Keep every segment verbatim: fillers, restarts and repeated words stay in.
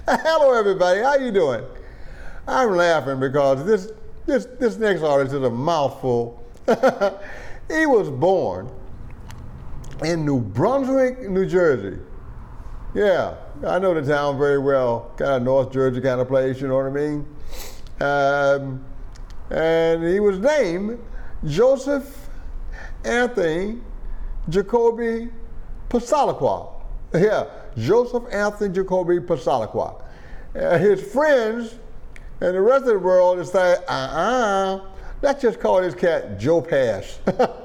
Hello, everybody. How you doing? I'm laughing because this this this next artist is a mouthful. He was born in New Brunswick, New Jersey. Yeah, I know the town very well. Kind of North Jersey kind of place, you know what I mean? Um, and he was named Joseph Anthony Jacoby Passalaqua. Yeah, Joseph Anthony Jacoby Passalaqua. Uh, his friends and the rest of the world is like, uh-uh, let's just call this cat Joe Pass.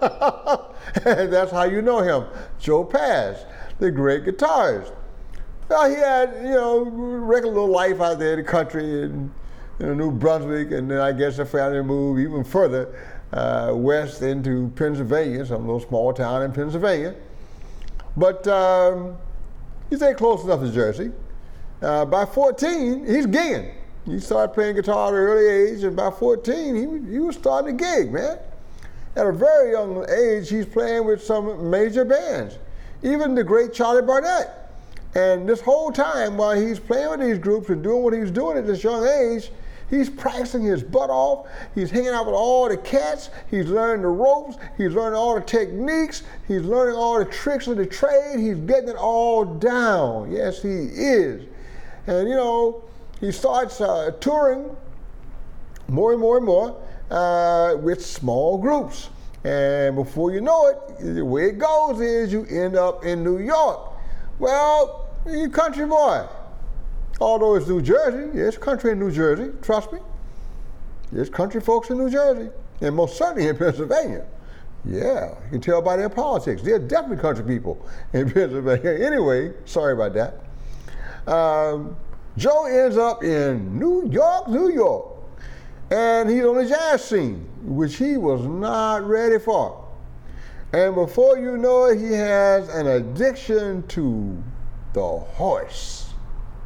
And that's how you know him, Joe Pass, the great guitarist. Well, he had, you know, regular little life out there in the country in, in New Brunswick, and then I guess the family moved even further uh, west into Pennsylvania, some little small town in Pennsylvania. But um, he stayed close enough to Jersey. Uh, by fourteen, he's gigging. He started playing guitar at an early age, and by fourteen, he, he was starting to gig, man. At a very young age, he's playing with some major bands, even the great Charlie Barnett. And this whole time, while he's playing with these groups and doing what he's doing at this young age, he's practicing his butt off. He's hanging out with all the cats. He's learning the ropes. He's learning all the techniques. He's learning all the tricks of the trade. He's getting it all down. Yes, he is. And, you know, he starts uh, touring more and more and more uh, with small groups. And before you know it, the way it goes is you end up in New York. Well, you country boy. Although it's New Jersey, it's country in New Jersey, trust me. There's country folks in New Jersey, and most certainly in Pennsylvania. Yeah, you can tell by their politics. They're definitely country people in Pennsylvania. Anyway, sorry about that. Um, Joe ends up in New York, New York, and he's on the jazz scene, which he was not ready for. And before you know it, he has an addiction to the horse.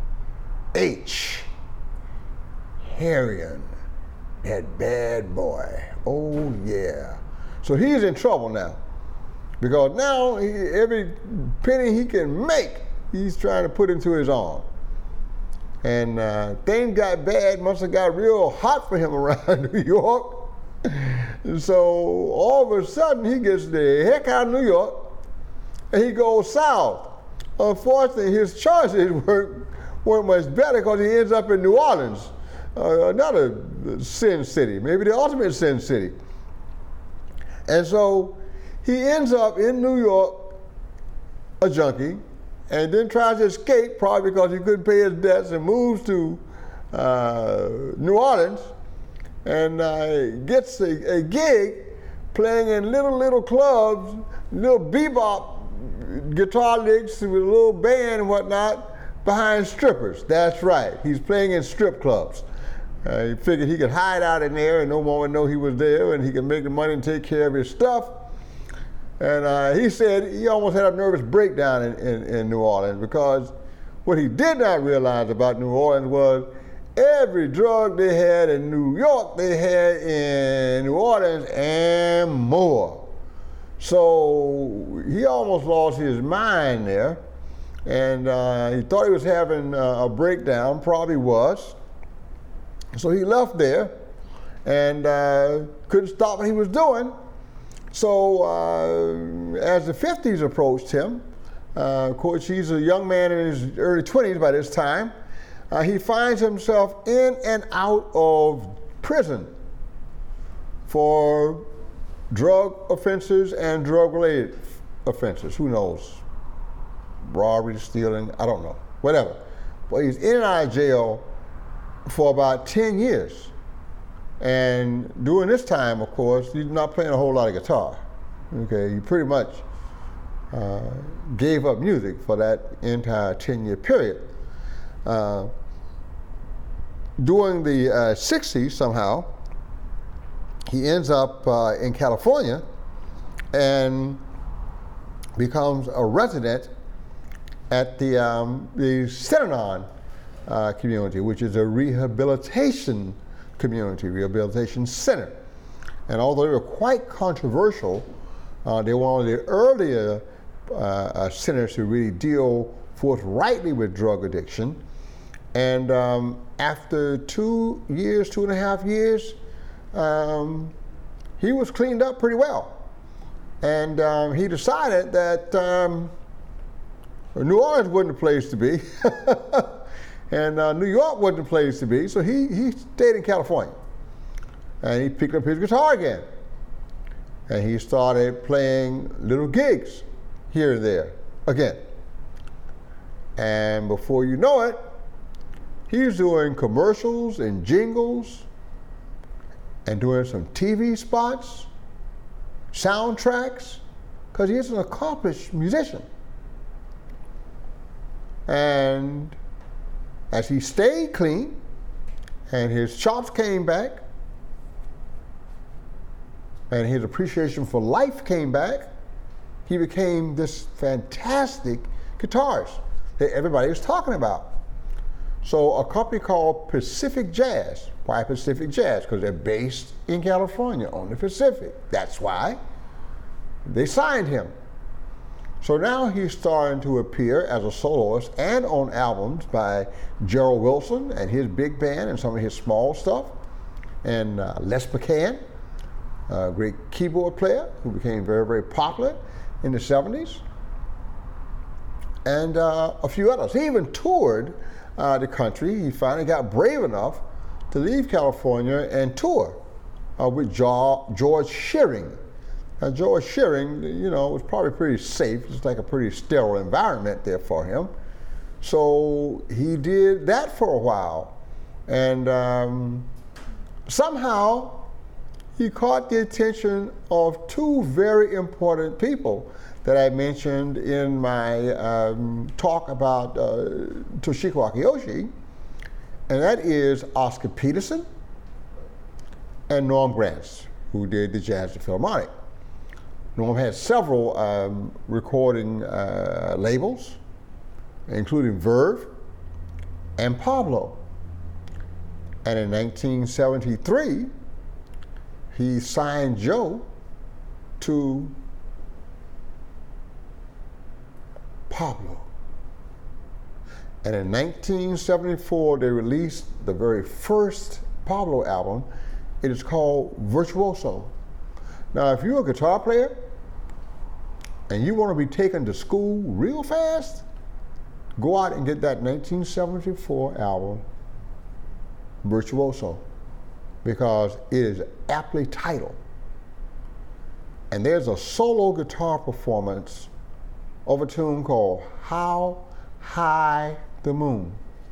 H. Heroin, that bad boy. Oh yeah. So he's in trouble now, because now he, every penny he can make, he's trying to put into his arm. And uh, things got bad, must have got real hot for him around New York. So all of a sudden he gets the heck out of New York and he goes south. Unfortunately, his choices weren't, weren't much better, because he ends up in New Orleans, uh, another sin city, maybe the ultimate sin city. And so he ends up in New York, a junkie, and then tries to escape, probably because he couldn't pay his debts, and moves to uh, New Orleans, and uh, gets a, a gig playing in little, little clubs, little bebop guitar licks with a little band and whatnot behind strippers. That's right, he's playing in strip clubs. Uh, he figured he could hide out in there and no one would know he was there, and he could make the money and take care of his stuff. And uh, he said he almost had a nervous breakdown in, in, in New Orleans, because what he did not realize about New Orleans was every drug they had in New York, they had in New Orleans and more. So he almost lost his mind there, and uh, he thought he was having uh, a breakdown, probably was. So he left there and uh, couldn't stop what he was doing. So uh, as the fifties approached him, uh, of course he's a young man in his early twenties by this time, uh, he finds himself in and out of prison for drug offenses and drug-related offenses. Who knows? Robbery, stealing, I don't know, whatever. But he's in and out of jail for about ten years. And during this time, of course, he's not playing a whole lot of guitar. Okay, he pretty much uh, gave up music for that entire ten-year period. Uh, during the uh, sixties, somehow, he ends up uh, in California and becomes a resident at the, um, the Synanon uh, community, which is a rehabilitation community, rehabilitation center. And although they were quite controversial, uh, they were one of the earlier uh, uh, centers to really deal forthrightly with drug addiction. And um, after two years, two and a half years, um, he was cleaned up pretty well. And um, he decided that um, New Orleans wasn't the place to be, and uh, New York wasn't the place to be, so he, he stayed in California. And he picked up his guitar again. And he started playing little gigs here and there again. And before you know it, he's doing commercials and jingles and doing some T V spots, soundtracks, because he's an accomplished musician. And as he stayed clean and his chops came back and his appreciation for life came back, he became this fantastic guitarist that everybody was talking about. So a company called Pacific Jazz. Why Pacific Jazz? Because they're based in California on the Pacific. That's why they signed him. So now he's starting to appear as a soloist and on albums by Gerald Wilson and his big band and some of his small stuff, and uh, Les McCann, a great keyboard player who became very, very popular in the seventies, and uh, a few others. He even toured uh, the country. He finally got brave enough to leave California and tour uh, with jo- George Shearing. Now, George Shearing, you know, was probably pretty safe. It's like a pretty sterile environment there for him. So he did that for a while. And um, somehow he caught the attention of two very important people that I mentioned in my um, talk about uh, Toshiko Akiyoshi, and that is Oscar Peterson and Norm Granz, who did the Jazz Philharmonic. Norm had several um, recording uh, labels, including Verve and Pablo. And in nineteen seventy-three, he signed Joe to Pablo. And in nineteen seventy-four, they released the very first Pablo album. It is called Virtuoso. Now, if you're a guitar player and you want to be taken to school real fast, go out and get that nineteen seventy-four album, Virtuoso, because it is aptly titled. And there's a solo guitar performance of a tune called How High the Moon.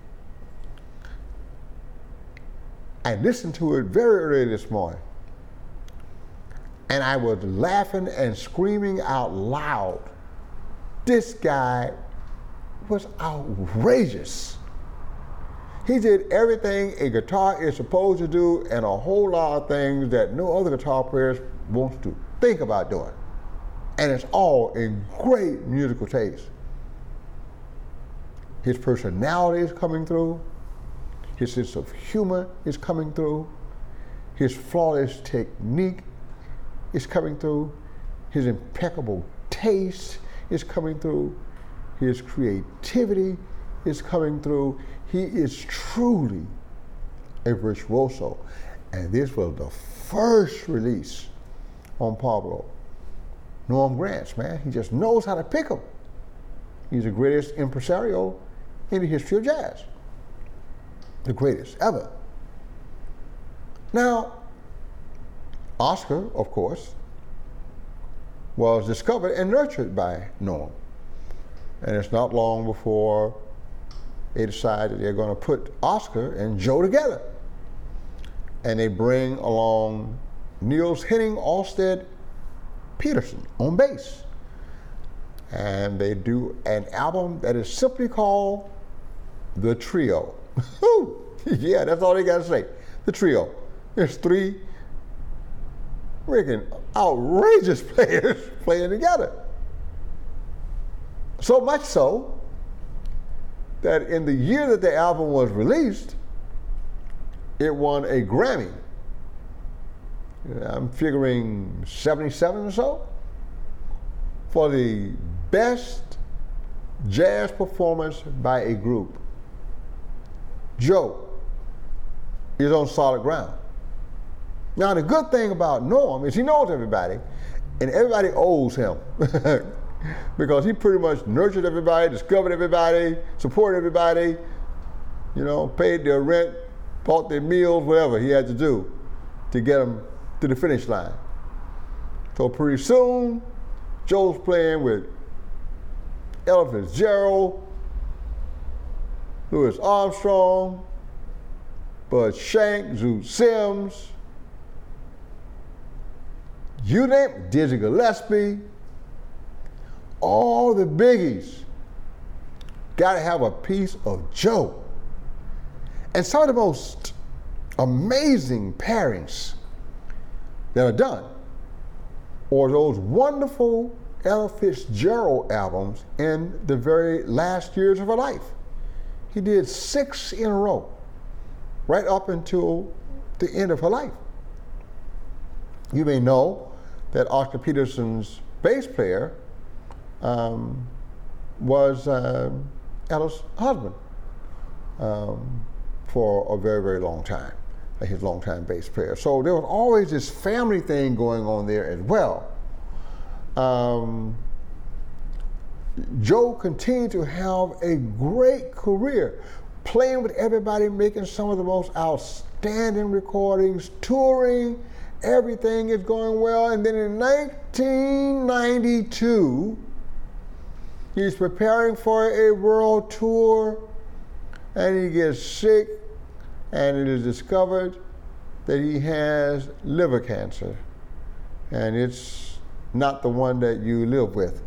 I listened to it very early this morning, and I was laughing and screaming out loud. This guy was outrageous. He did everything a guitar is supposed to do and a whole lot of things that no other guitar players want to think about doing. And it's all in great musical taste. His personality is coming through. His sense of humor is coming through. His flawless technique is coming through. His impeccable taste is coming through. His creativity is coming through. He is truly a virtuoso. And this was the first release on Pablo. Norm Granz, man, he just knows how to pick them. He's the greatest impresario in the history of jazz. The greatest ever. Now, Oscar, of course, was discovered and nurtured by Norm. And it's not long before they decide that they're going to put Oscar and Joe together. And they bring along Niels Henning Alsted Peterson on bass. And they do an album that is simply called The Trio. Yeah, that's all they got to say. The Trio. There's three freaking outrageous players playing together. So much so that in the year that the album was released, it won a Grammy. I'm figuring seventy-seven or so, for the best jazz performance by a group. Joe is on solid ground. Now, the good thing about Norm is he knows everybody, and everybody owes him because he pretty much nurtured everybody, discovered everybody, supported everybody, you know, paid their rent, bought their meals, whatever he had to do to get them to the finish line. So pretty soon, Joe's playing with Ella Fitzgerald, Louis Armstrong, Bud Shank, Zoot Sims, you name it, Dizzy Gillespie, all the biggies got to have a piece of Joe. And some of the most amazing pairings that are done are those wonderful Ella Fitzgerald albums in the very last years of her life. He did six in a row, right up until the end of her life. You may know that Oscar Peterson's bass player um, was uh, Ella's husband um, for a very, very long time, his longtime bass player. So there was always this family thing going on there as well. Um, Joe continued to have a great career, playing with everybody, making some of the most outstanding recordings, touring. Everything is going well. And then in nineteen ninety-two, he's preparing for a world tour, and he gets sick, and it is discovered that he has liver cancer, and it's not the one that you live with.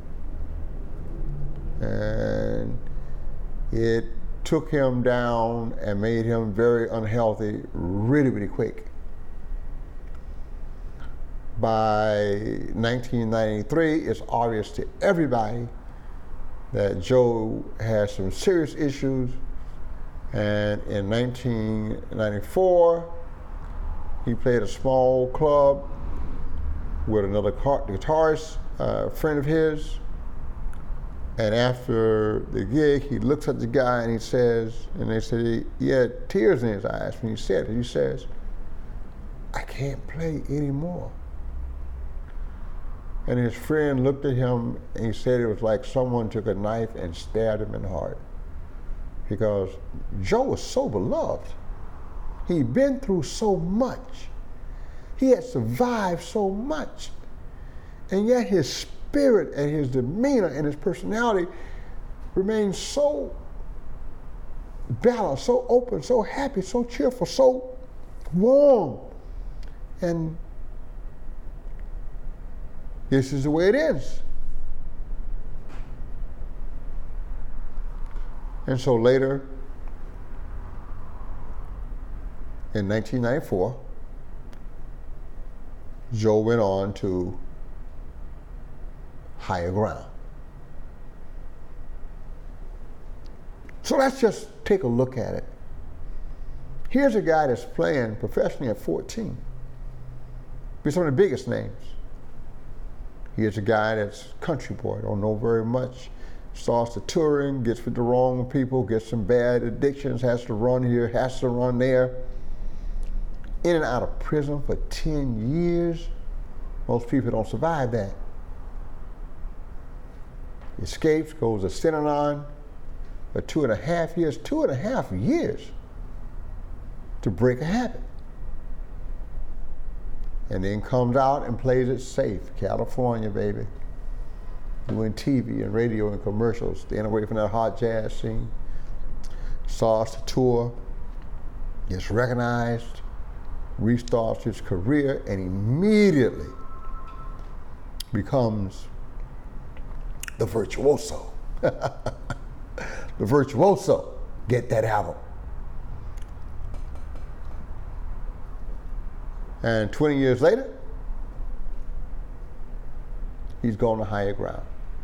And it took him down and made him very unhealthy really, really quick. By nineteen ninety-three, it's obvious to everybody that Joe has some serious issues. And in nineteen ninety-four, he played a small club with another guitarist, uh, friend of his. And after the gig, he looks at the guy and he says, and they said he, he had tears in his eyes when he said it. He says, "I can't play anymore." And his friend looked at him and he said it was like someone took a knife and stabbed him in the heart. Because Joe was so beloved. He'd been through so much. He had survived so much. And yet his spirit and his demeanor and his personality remained so balanced, so open, so happy, so cheerful, so warm. And this is the way it is. And so later, in nineteen ninety-four, Joe went on to Higher Ground. So let's just take a look at it. Here's a guy that's playing professionally at fourteen. Be some of the biggest names. Here's a guy that's country boy, don't know very much, starts to touring, gets with the wrong people, gets some bad addictions, has to run here, has to run there. In and out of prison for ten years. Most people don't survive that. Escapes, goes to Synanon for two and a half years, two and a half years to break a habit. And then comes out and plays it safe. California, baby. Doing T V and radio and commercials, staying away from that hot jazz scene. Starts to tour, gets recognized, restarts his career, and immediately becomes the virtuoso. The virtuoso. Get that album. And twenty years later, he's gone to Higher Ground.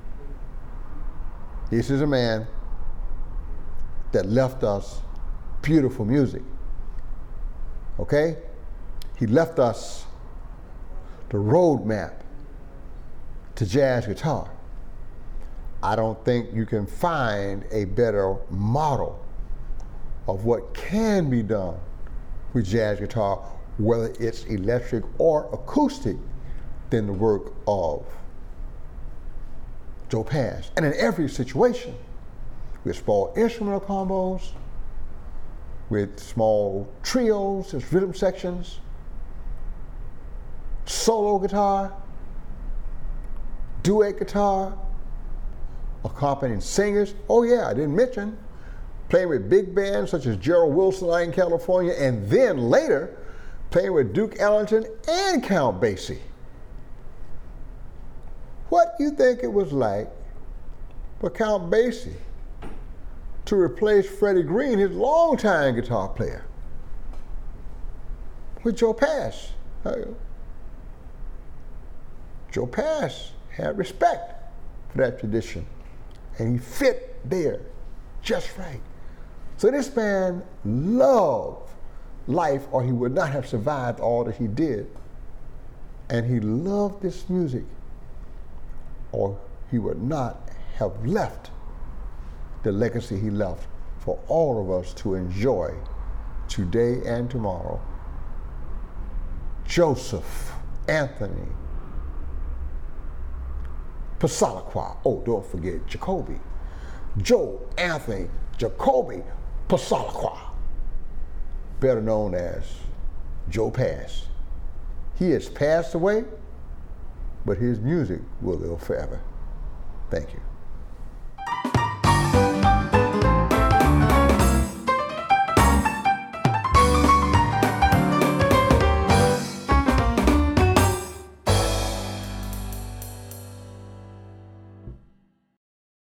This is a man that left us beautiful music. Okay? He left us the roadmap to jazz guitar. I don't think you can find a better model of what can be done with jazz guitar, whether it's electric or acoustic, than the work of Joe Pass. And in every situation, with small instrumental combos, with small trios, there's rhythm sections, solo guitar, duet guitar, accompanying singers. Oh yeah, I didn't mention playing with big bands such as Gerald Wilson out in California, and then later playing with Duke Ellington and Count Basie. What do you think it was like for Count Basie to replace Freddie Green, his longtime guitar player, with Joe Pass? Joe Pass had respect for that tradition, and he fit there just right. So this man loved life, or he would not have survived all that he did. And he loved this music, or he would not have left the legacy he left for all of us to enjoy today and tomorrow. Joseph Anthony Passalacqua. Oh, don't forget Jacoby. Joe Anthony Jacoby Passalacqua, better known as Joe Pass. He has passed away, but his music will live forever. Thank you.